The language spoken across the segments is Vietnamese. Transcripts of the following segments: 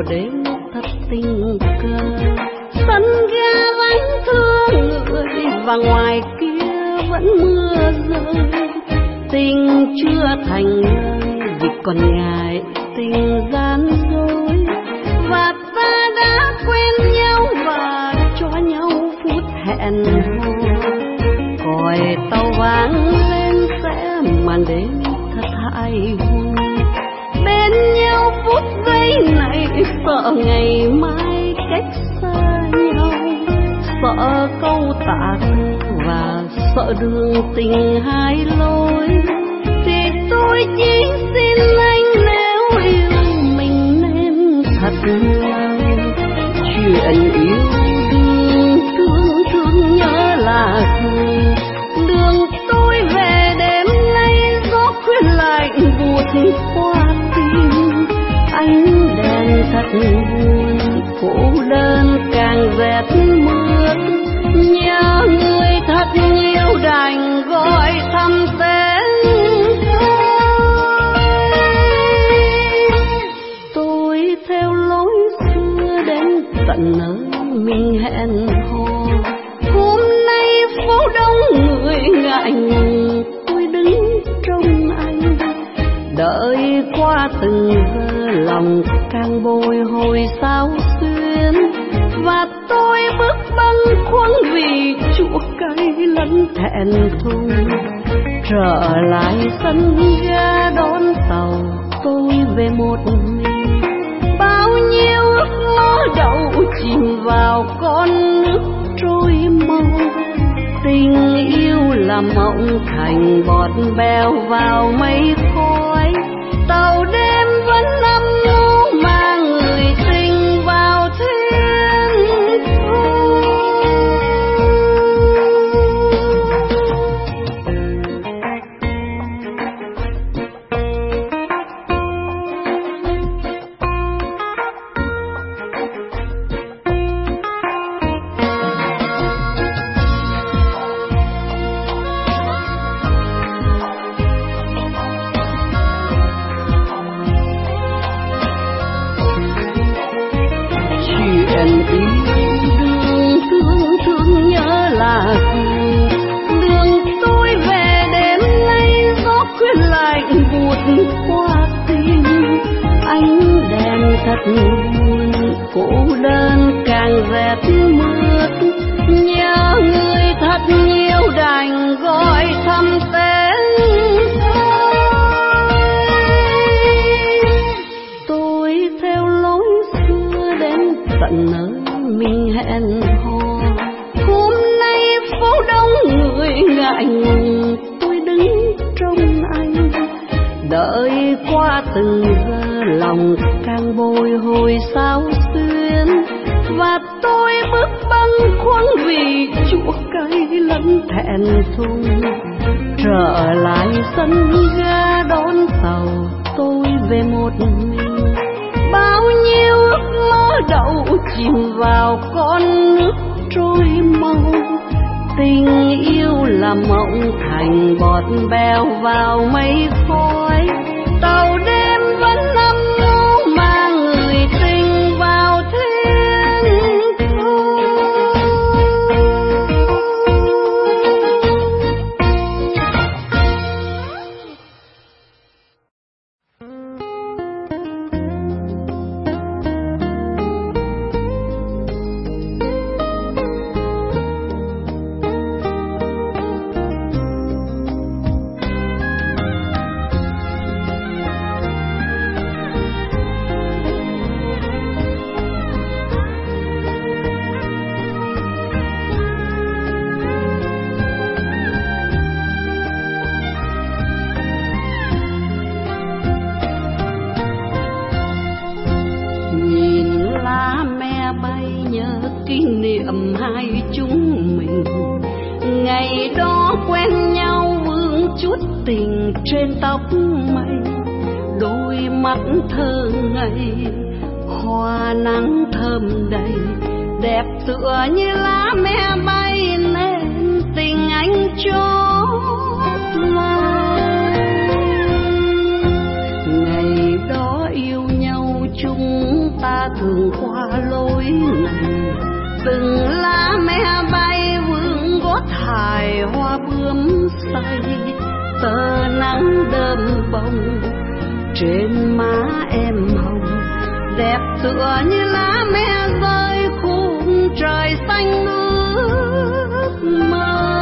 mùa đêm thật tình cờ. Sân ga vắng thương người và ngoài kia vẫn mưa rơi. Tình chưa thành lời vì còn ngại tình gian dối. Và ta đã quen nhau và cho nhau phút hẹn hò. Còi tàu vang lên sẽ màn đêm thật hài hùng. Bên nhau phút giây này sợ ngày mai cách xa nhau. Sợ câu tạ từ và sợ đường tình hai lối. Thì tôi chỉ xin anh nếu yêu mình nên thật lòng. Chuyện yêu đương thương thương nhớ là thương. Đường tôi về đêm nay gió khuyên lạnh buốt qua tim. Ánh đèn thật buồn cô đơn càng rét mướt. Nhớ người thật yêu đành gọi thăm tên tôi theo lối xưa đến tận nơi mình hẹn hò. Hôm nay phố đông người ngại ngùng tôi đứng trông anh. Đợi qua từng giờ lòng càng bồi hồi sao xuyên. Và tôi bước bâng khuâng vì chua cay lẫn thẹn thùng. Trở lại sân ga đón tàu tôi về một mình. Bao nhiêu ước mơ đậu chìm vào con nước trôi mau. Tình yêu là mộng thành bọt bèo vào mây khói. Tàu đêm vẫn âm u mang người tình vào thiên thu. Thật buồn cô đơn càng rét mướt. Nhớ người thật nhiều đành gọi thăm tên tôi theo lối xưa đến tận nơi mình hẹn hò. Hôm nay phố đông người ngại ngùng tôi đứng trông anh. Đợi qua từng giờ lòng càng bồi hồi sao xuyên. Và tôi bước bâng khuâng vì chua cay lẫn thẹn thùng. Trở lại sân ga đón tàu tôi về một mình. Bao nhiêu ước mơ đậu chìm vào con nước trôi mau. Tình yêu là mộng thành bọt bèo vào mây khói. Tàu đêm vẫn âm u mang người tình vào thiên thu. Kỷ niệm hai chúng mình ngày đó quen nhau vương chút tình trên tóc mây. Đôi mắt thơ ngây hoa nắng thơm đầy đẹp tựa như lá me bay nên tình anh chót love. Ngày đó yêu nhau chung ta thường qua lối này, từng lá me bay vương gót hài hoa bướm say, tờ nắng đơm bông trên má em hồng, đẹp tựa như lá me rơi khung trời xanh ước mơ.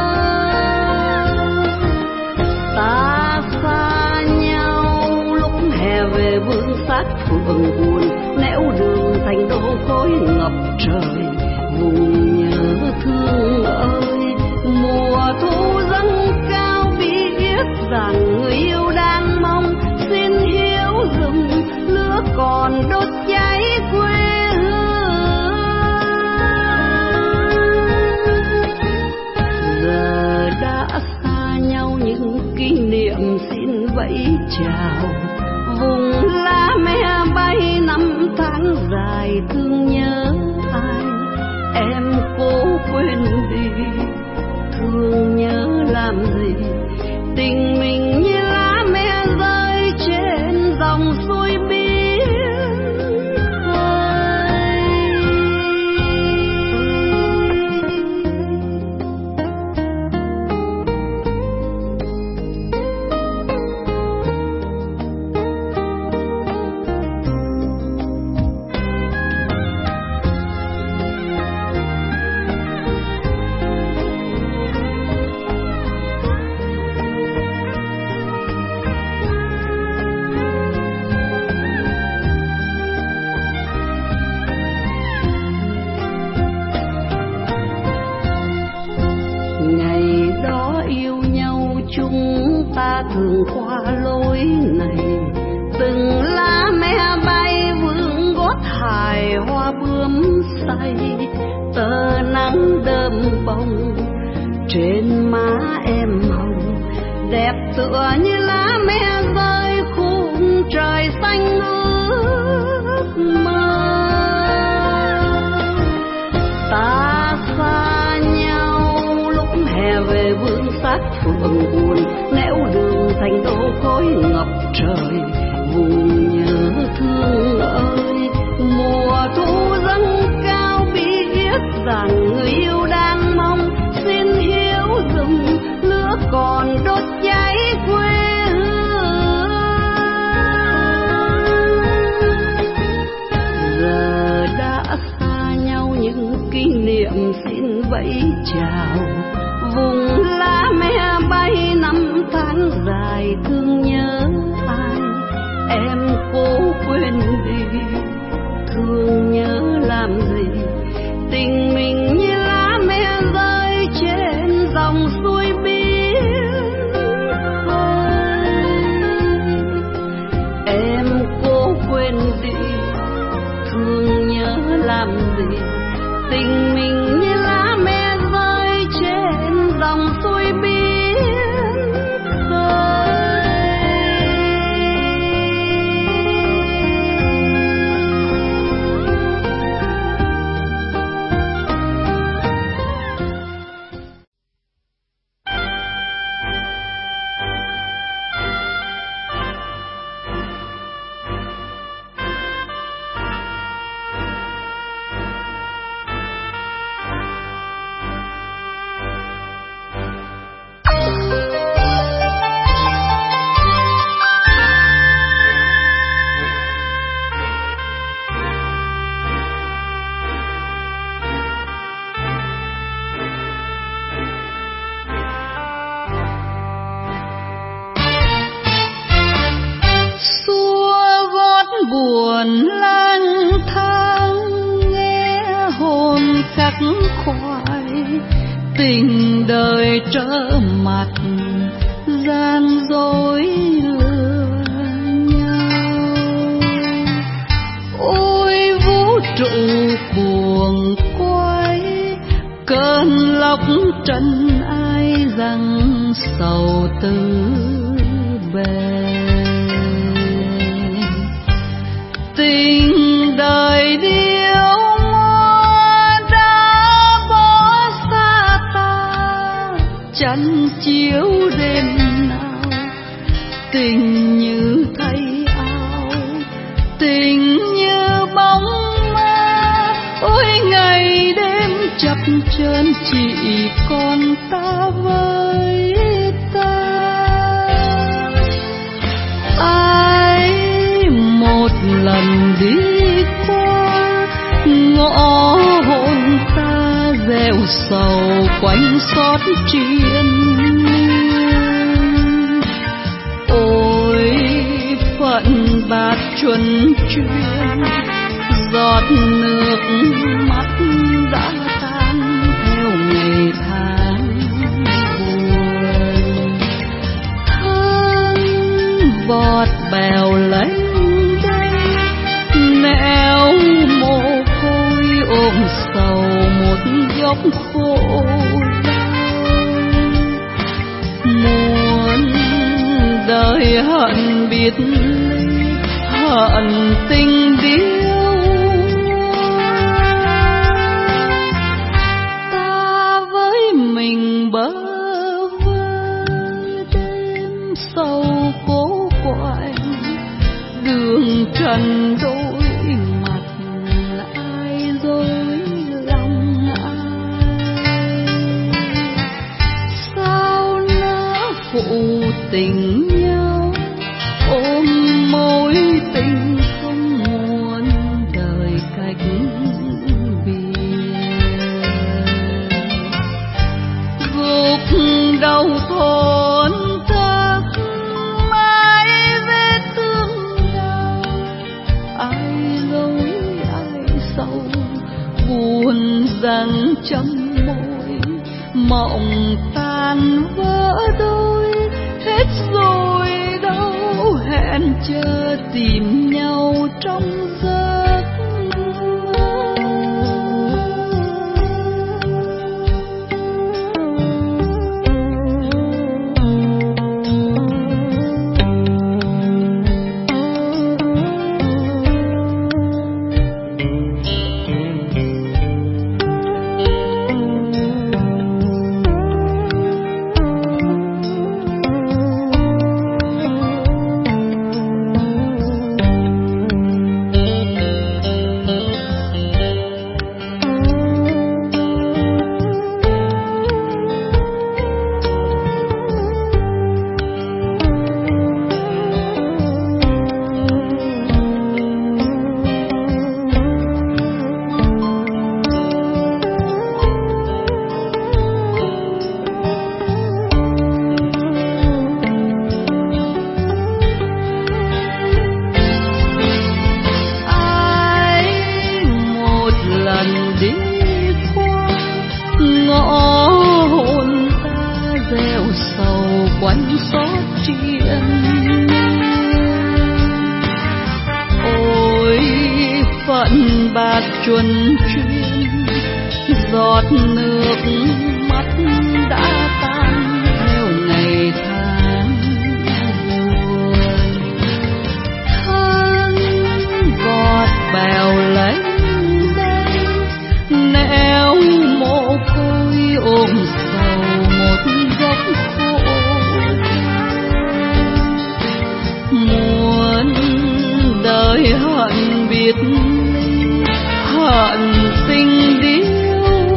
Ta xa nhau lúc hè về vương sát phượng buồn, nẻo đường thành đô khói ngập trời, vùng nhớ thương ơi. Mùa thu dâng cao biết rằng người yêu đang mong, xin hiếu dùm lửa còn đốt cháy quê hương. Giờ đã xa nhau những kỷ niệm xin vẫy chào, vùng lá me bay năm tháng dài thương nhớ ai. Em cố quên đi, thương nhớ làm gì, tình mình như lá me rơi trên dòng suối biếc khơi. Thường qua lối này, từng lá me bay vương gót hài hoa bướm say, tờ nắng đơm bông trên má em hồng, đẹp tựa như lá me rơi khung trời xanh ước mơ. Ta xa nhau lúc hè về vương sát phượng buồn, nẻo đường thành đô khói ngập trời, vùng nhớ thương ơi. Mùa thu dâng cao biết rằng người yêu đang mong, xin hiếu dùm lửa còn đốt cháy quê hương. Giờ đã xa nhau những kỷ niệm xin vẫy chào, vùng lá me bay năm tháng dài thương nhớ ai. Em cố quên đi, thương nhớ làm gì, tình mình như lá me rơi trên dòng suối biếc khơi. Em cố quên đi, thương nhớ làm gì, tình mình như lá me rơi trên dòng suối biếc khơi. Buồn lang thang nghe hồn khắc khoải, tình đời trở mặt gian dối lừa nhau. Ôi vũ trụ cuồng quay, cơn lốc trần ai rằng sầu tư bề. Tình đời điêu ngoa đã bỏ xa ta, chăn chiếu đêm nào tình như thay áo, tình như bóng trơn chỉ còn ta với ta. Ai một lần đi qua ngõ hồn ta gieo sầu quanh xót triền miên. Ôi phận bạc chuẩn chuyên giọt nước mắt đã tan theo ngày tháng buồn. Tháng bọt bèo lấy đây nẻo mồ côi ôm sầu một góc khô đau. Muốn đời hận biệt ly hận tình điêu, ta với mình bơ vơ đêm sâu cố quạnh đường trần đôi mặt ai dối lòng ai. Sao nỡ phụ tình nhau ôm mối tình không muốn đời cách biệt. Gục đầu thốn thức mãi vết thương đau, ai lối ai sâu buồn rằng trăm môi mộng tan vỡ đôi. Hết rồi đâu hẹn chờ tìm nhau trong giấc đi qua ngõ hồn ta gieo sầu quanh xót triền. Ôi phận bạc chuẩn chuyên giọt nước mắt đã tan theo ngày tháng buồn. Tháng vọt bèo lấy nẻo mồ côi ôm sầu một góc khô. Muốn đời hận biệt ly hận tình điêu,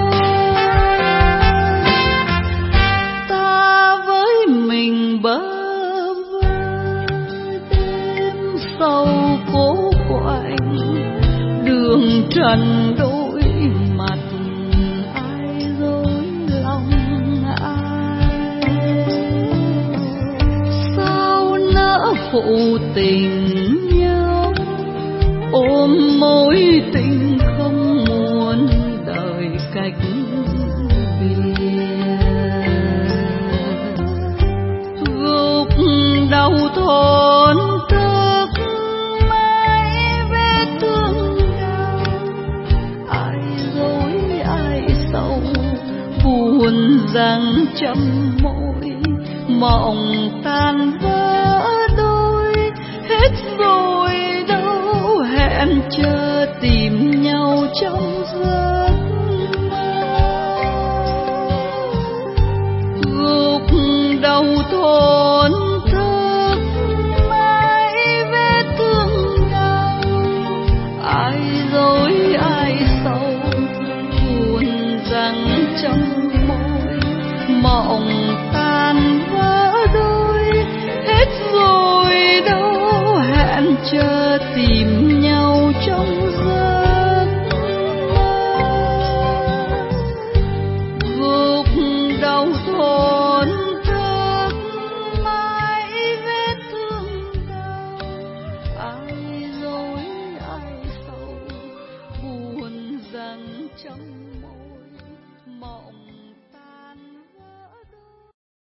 ta với mình bơ vơ đêm sâu cố quạnh đường trần đôi mặt ai dối lòng ai. Sao nỡ phụ tình nhau ôm mối tình không muốn đời cách biệt. Gục đầu thốn thức mãi vết thương đau, ai dối ai sầu buồn rằng trăm môi mộng tan vỡ đôi. Hết rồi đâu hẹn chờ tìm nhau trong giấc mơ. Gục đầu thốn thức mãi vết thương đau, ai dối ai sầu buồn trong môi mộng tan vỡ đôi.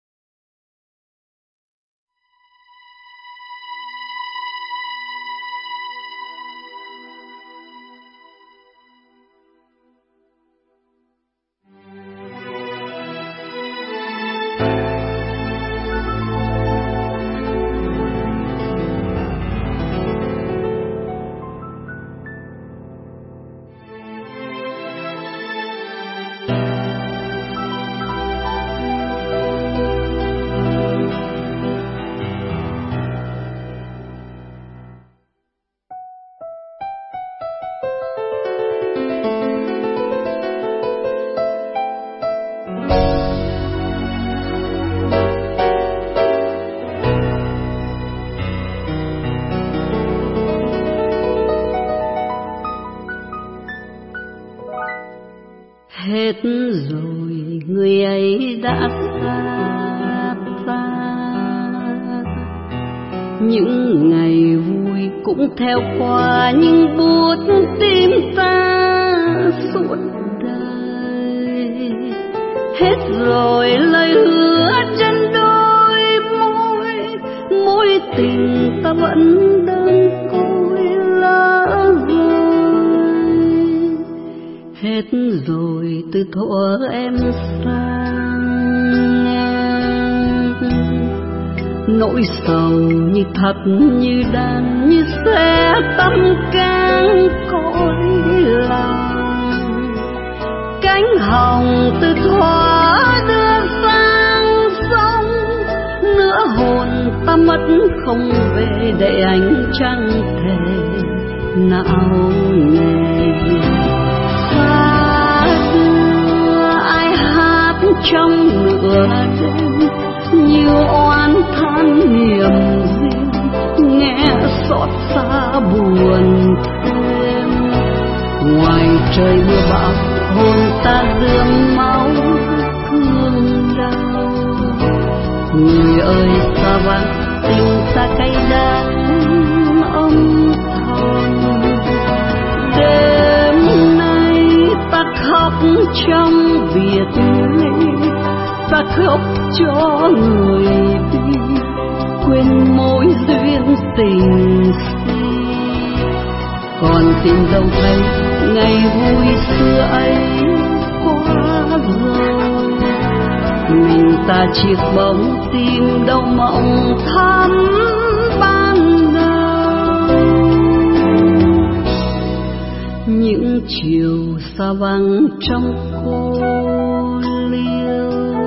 Hết rồi người ấy đã xa ta, những ngày vui cũng theo qua nhưng buốt tim ta suốt đời. Hết rồi lời hứa trên đôi môi, mối tình ta vẫn đơn côi lỡ rồi. Hết rồi từ thuở em sang em, nỗi sầu như thật như đàn như xe tâm can cõi lòng. Cánh hồng từ thuở đưa sang sông, nửa hồn ta mất không về để ánh trăng thề não nề. Ai hát trong nửa đêm như oán than niềm riêng, nghe xót xa buồn thêm. Ngoài trời mưa bão hồn ta rơm máu thương đau. Người ơi xa vắng tình ta cay đắng âm thầm. Đêm nay ta khóc trong biệt ly, ta khóc cho người đi quên mối duyên tình si. Còn tìm đâu thấy ngày vui xưa ấy qua rồi, mình ta chiếc bóng tìm đâu mộng thắm ban đầu. Những chiều xa vắng trong cô liêu,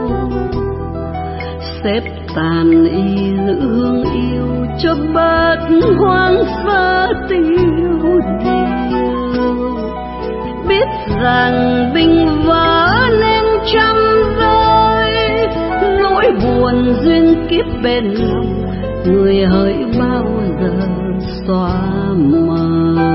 xếp tàn y giữ hương yêu cho bớt hoang sơ tiêu điều. Biết rằng tình vỡ nên trăm rơi, nỗi buồn duyên kiếp bên lòng người hỡi bao giờ xóa mờ.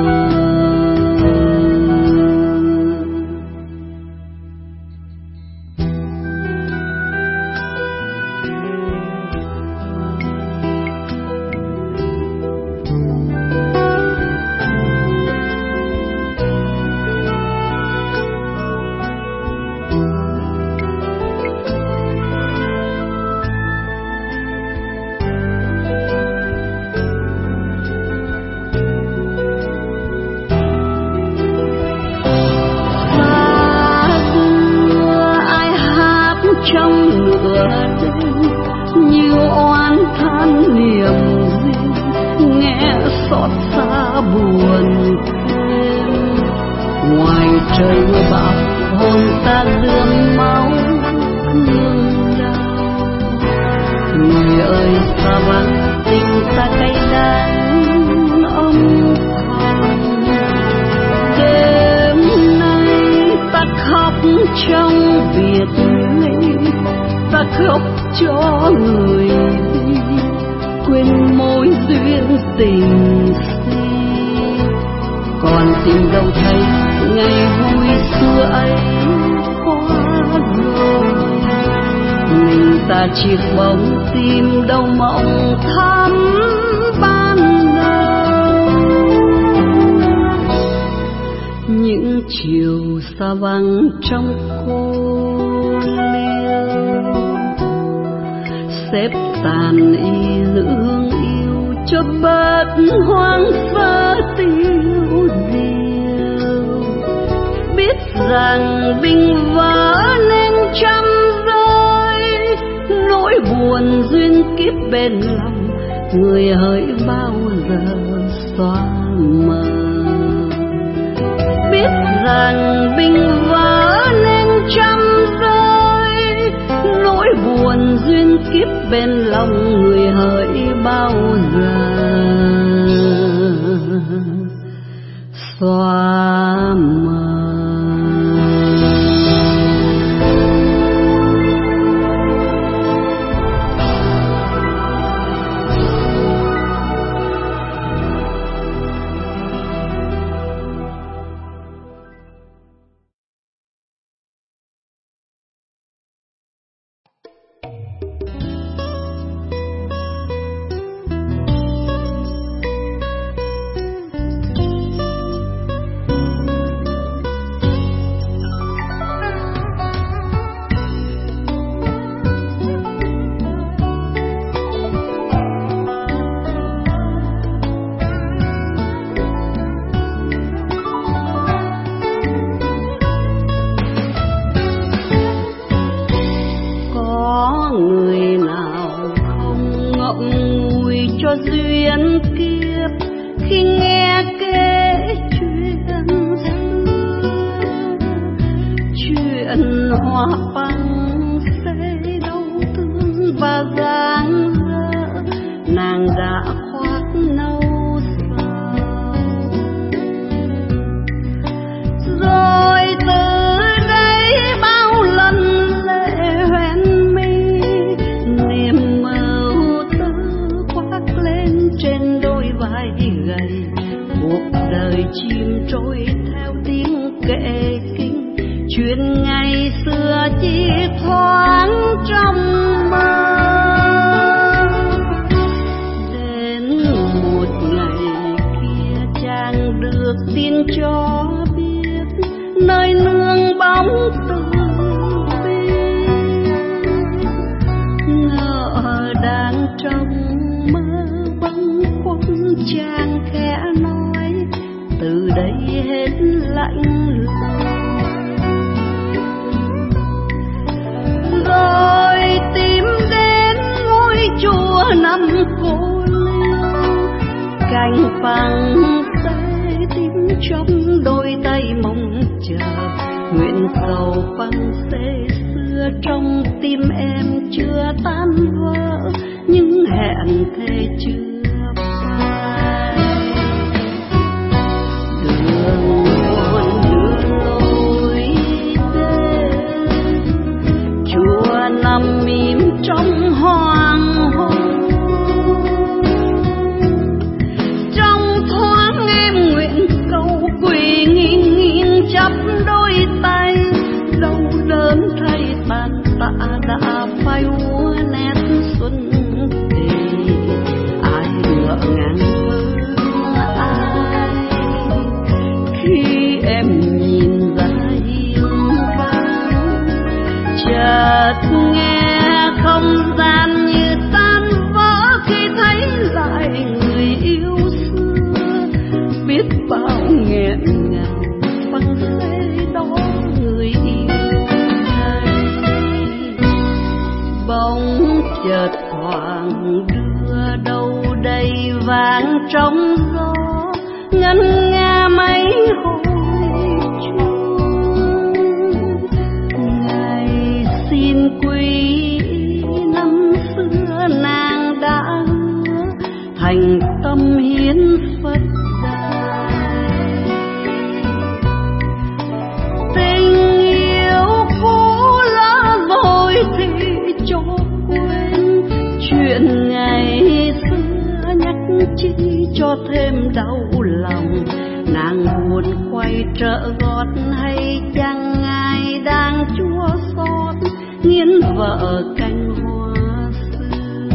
Chiếc bóng tim đâu mộng thắm ban đầu. những chiều xa vắng trong cô liêu, xếp tàn y giữ hương yêu cho bớt hoang sơ tiêu diêu. Biết rằng bình vỡ nên trăm rơi, nỗi buồn duyên kiếp bên lòng người hỡi bao giờ xóa mờ. Biết rằng bình vỡ nên trăm rơi, nỗi buồn duyên kiếp bên lòng người hỡi bao giờ xóa mờ. Duyên kiếp khi nghe kể chuyện hoa băng xây đau thương và dáng dở, nàng đã khoác nâu sầu. Rồi từ đây bao lần lệ hoen mi, niềm mơ tơ khoác lên trên đôi vai gầy. Cuộc đời chim trôi theo tiếng kệ kinh, chuyện ngày xưa chỉ thoáng trong mơ. Đến một ngày kia chàng được tin cho biết, nơi nương bóng từ bi. Ngỡ đang trong mơ bâng khuâng, chàng khẽ nói từ đây hết lạnh lùng. Rồi tìm đến ngôi chùa nằm cô liêu, cành phẳng rơi tím trong đôi tay mong chờ. Nguyện cầu phăng xê xưa trong tim em chưa tan vỡ, nhưng hẹn thề chưa phai. Đường buồn đưa lối đến, chùa nằm im trong hoàng hôn. Trong thoáng em nguyện cầu quỳ nghiêng nghiêng chắp đôi tay, đau đớn thay tàn tạ đã phai úa nét xuân thì ai ngỡ ngàng hơn ai khi em nhìn ra hiên vang. Chợt nghe không gian như tan vỡ khi thấy lại người yêu xưa, biết bao nghẹn ngào phăng xê đó người yêu này. Bóng chợt thoảng đưa đâu đây vang trong gió, ngân nga mấy hồi chuông. Ngày xin quý năm xưa nàng đã hứa, thành tâm hiến Phật đài. Tình yêu cũ lỡ rồi thì cho quên, chuyện ngày xưa nhắc chi cho thêm đau lòng. Nàng buồn quay trở gót hay chăng ai đang chua xót nghiến vợ cành hoa xưa.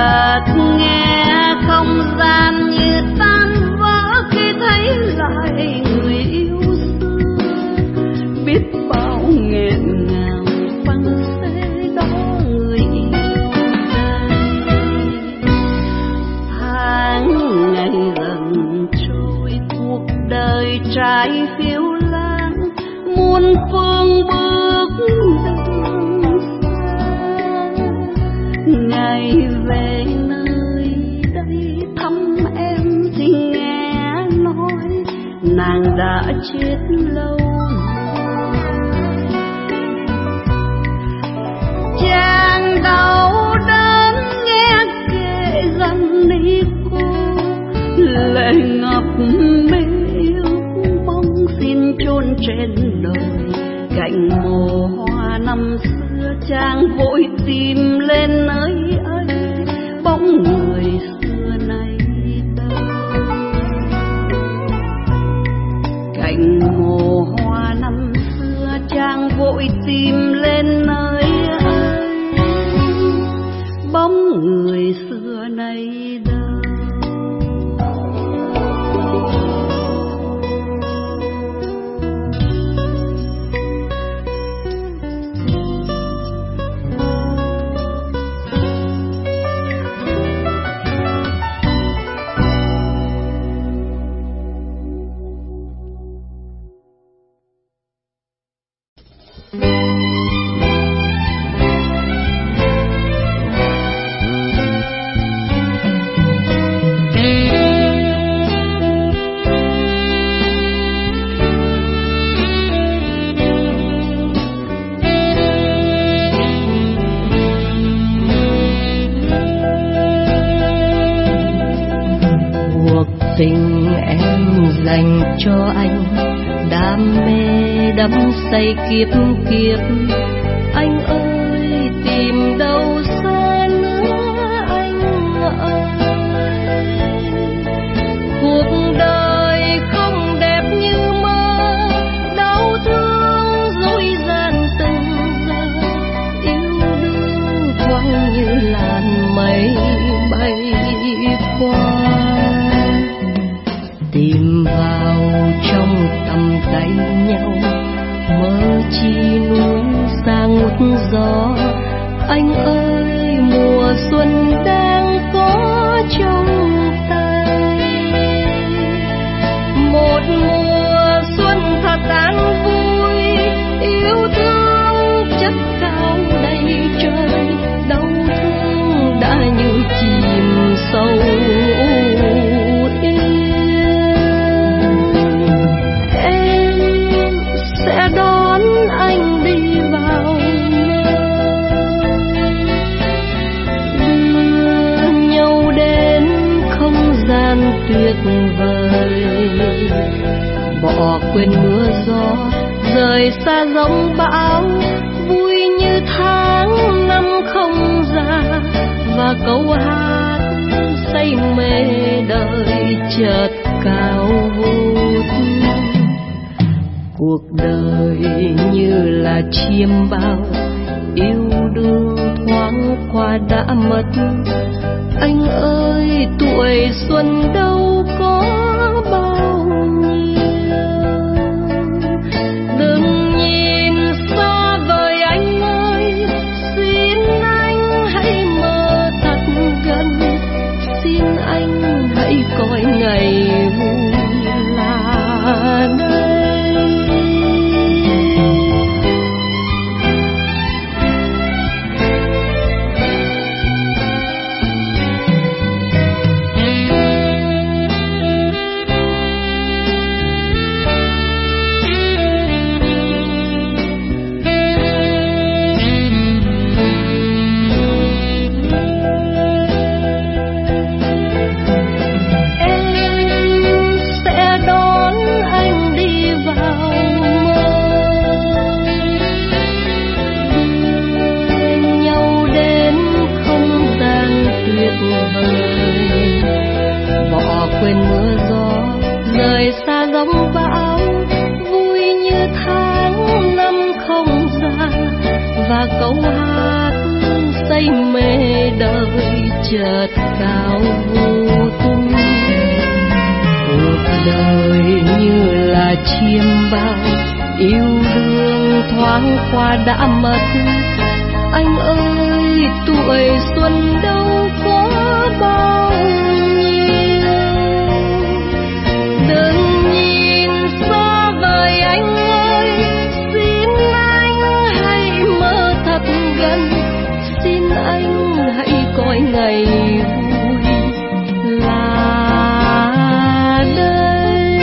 chợt nghe không gian như tan vỡ khi thấy lại người yêu xưa, biết bao nghẹn ngào bằng xe đó người yêu đây. Tháng ngày dần trôi, cuộc đời trái phiêu lãng, muôn phương bước đường xa. Ngày về nơi đây thăm em thì nghe nói nàng đã chết lâu. Chàng đau đớn nghe kể gần đi cô, lệ ngập mê yêu bóng xin chôn trên đời. Cạnh mồ hoa năm xưa chàng vội tìm lên nơi ấy, bóng người xưa nay đâu. Cạnh mồ hoa năm xưa chàng vội tìm lên nơi ấy, bóng người xưa nay đâu. Tình em dành cho anh, đam mê đắm say kiếp kiếp. Anh ơi tìm đâu xa nữa anh ơi. Cuộc đời không đẹp như mơ, đau thương dối gian từng giờ. Yêu đương thoáng như làn mây bay qua, tìm vào trong tầm tay nhau, mơ chi núi xa ngút gió. Anh ơi mùa xuân đang có trong tay, một mùa xuân thật an vui. Yêu thương chất cao đầy trời, đau thương đã như chìm sâu. Tuyệt vời bỏ quên mưa gió, rời xa giông bão, vui như tháng năm không già. Và câu hát say mê đời chợt cao vút. Cuộc đời như là chiêm bao, yêu đương thoáng qua đã mất. Anh ơi tuổi xuân đâu có bao nhiêu, đừng nhìn xa vời anh ơi. Xin anh hãy mơ thật gần, xin anh hãy coi ngày vui là đây. Quên mưa gió, rời xa giông bão, vui như tháng năm không già. Và câu hát say mê đời chợt cao vô tư. Cuộc đời như là chiêm bao, yêu đương thoáng qua đã mất. Anh ơi tuổi xuân đâu có bao nhiêu, đừng nhìn xa vời anh ơi, xin anh hãy mơ thật gần, xin anh hãy coi ngày vui là đây.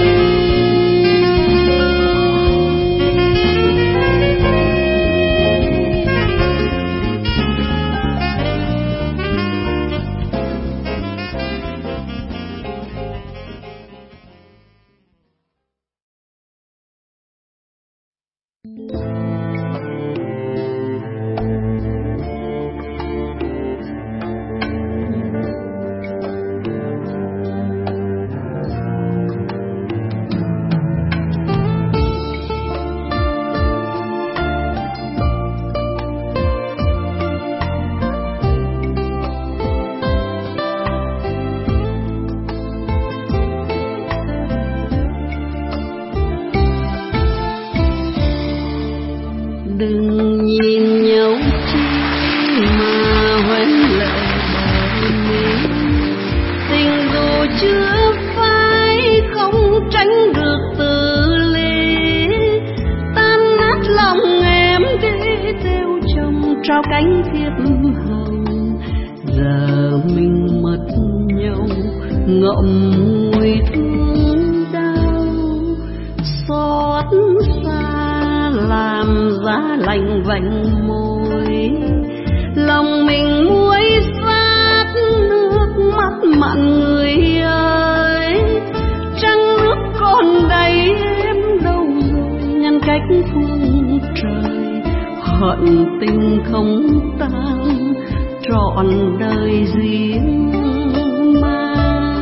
Đừng nhìn nhau chi mà hoen lệ đời mình, tình dù chưa phai không tránh được từ ly, tan nát lòng em đi theo chồng trao cánh thiệp hồng. Giờ mình mất nhau ngậm ngùi thương đau, xót xa làm giá lạnh vành môi, lòng mình muối xát nước mắt mặn người ơi. Trăng nước còn đầy em đâu rồi, ngăn cách phương trời, hận tình không tan trọn đời riêng mang.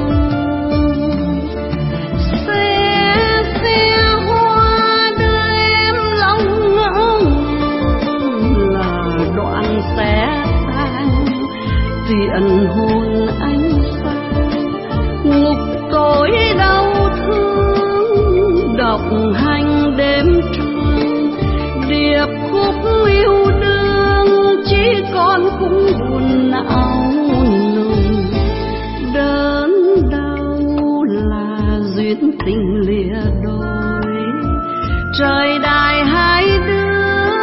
Sẽ tan tiện hồn anh xa, ngục tối đau thương độc hành đêm trường. Điệp khúc yêu đương chỉ còn cũng buồn não nùng, đớn đau là duyên tình lìa đôi. Trời đài hai đứa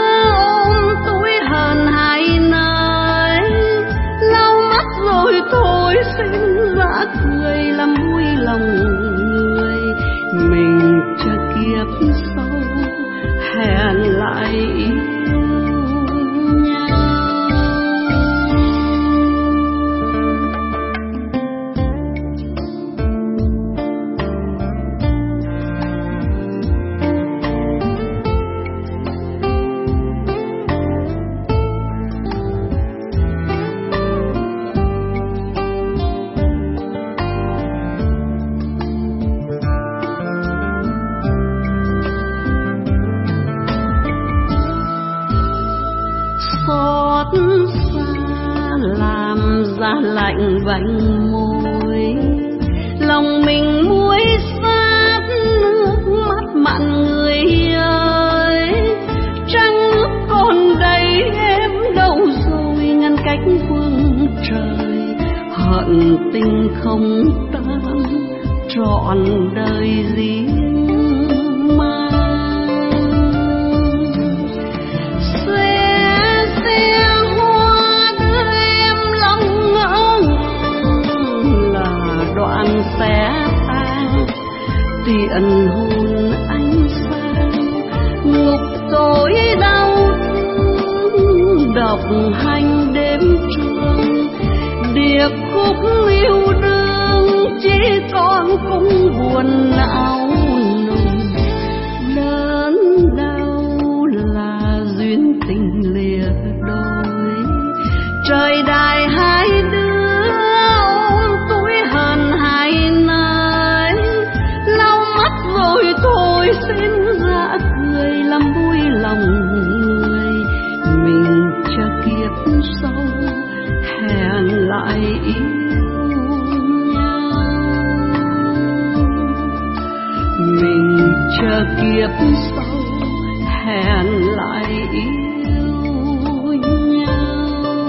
rồi thôi xin ra cười làm vui lòng người. Mình chờ kiếp sau hẹn lại yêu nhau. Lạnh vành môi, lòng mình muối xát nước mắt mặn người ơi. Trăng nước còn đầy em đâu rồi, ngăn cách phương trời, hận tình không tan trọn đời riêng mang. Sẽ tan tiện hồn anh xa, ngục tối đau thương độc hành đêm trường. Điệp khúc yêu đương chỉ còn cũng buồn não nùng, đớn đau là duyên tình lìa đôi. Trời đài hai đứa rồi thôi xin ra cười làm vui lòng người. Mình chờ kiếp sau hẹn chờ kiếp sau hẹn lại yêu nhau.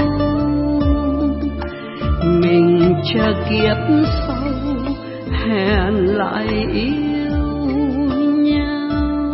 Mình chờ kiếp sau hẹn lại yêu nhau.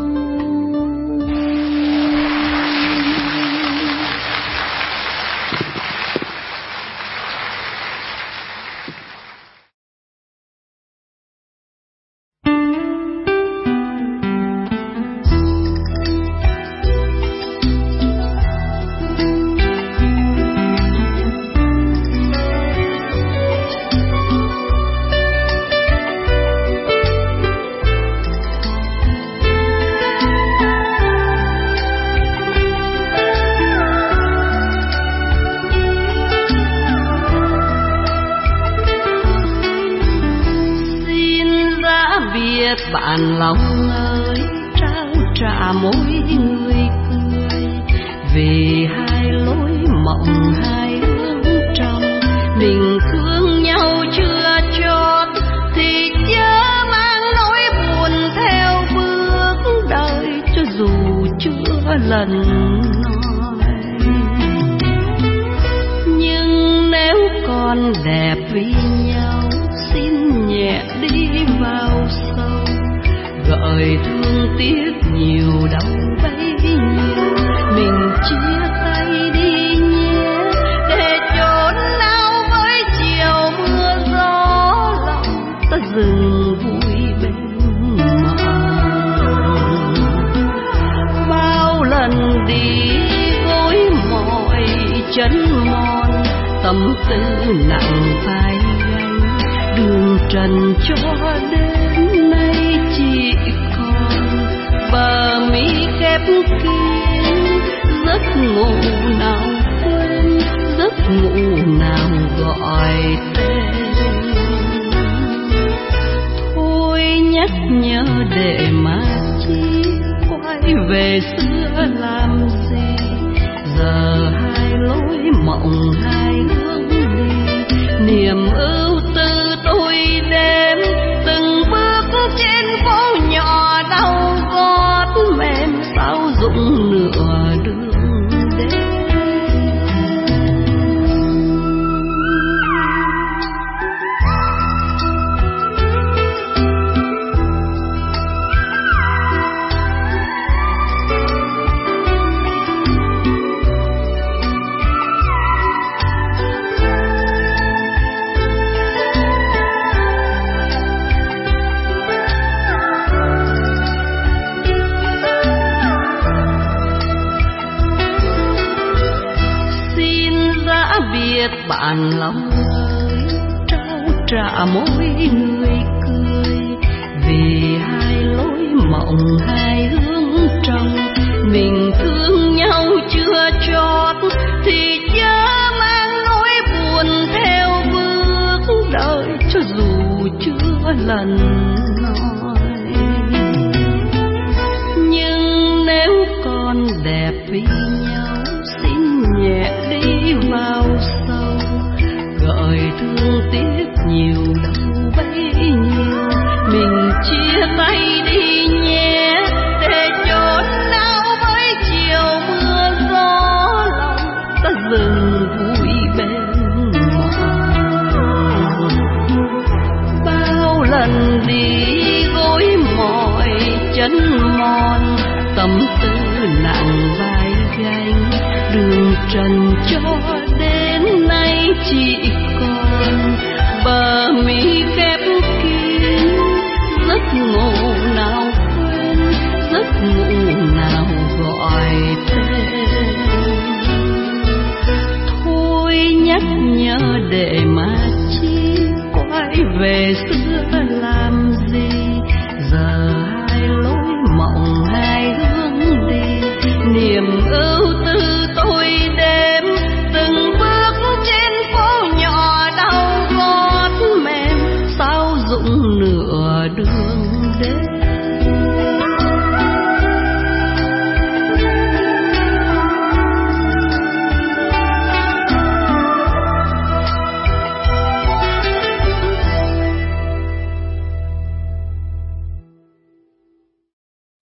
Bạn lòng ơi, trao trả mỗi người cười, vì hai lối mộng hai hướng trong. Mình thương nhau chưa chót thì chớ mang nỗi buồn theo bước đời, cho dù chưa lần nói. Nhưng nếu còn đẹp vì nhau, xin nhẹ đi vào sâu, gợi thương tiếc nhiều đau bấy nhiêu. Mình chia tay đi nhé, để chốn nào với chiều mưa gió lòng ta dừng vui bên mộng. Bao lần đi gối mỏi chân mòn, tâm tư nặng vai gánh, đường trần cho đến nay chỉ còn bờ mi khép kín. Giấc ngủ nào quên, giấc ngủ nào gọi tên. Thôi nhắc nhớ để mà chi, quay về xưa làm gì. Giờ hai lối mộng hai hướng đi, niềm ưu tư tôi đêm. Từng bước trên phố nhỏ đau gót mềm, sao dụng nửa đường đêm. Bạn lòng ơi, trao trả mỗi người cười, vì hai lối mộng hai hướng trong. Mình thương nhau chưa chót thì chớ mang nỗi buồn theo bước đời, cho dù chưa lần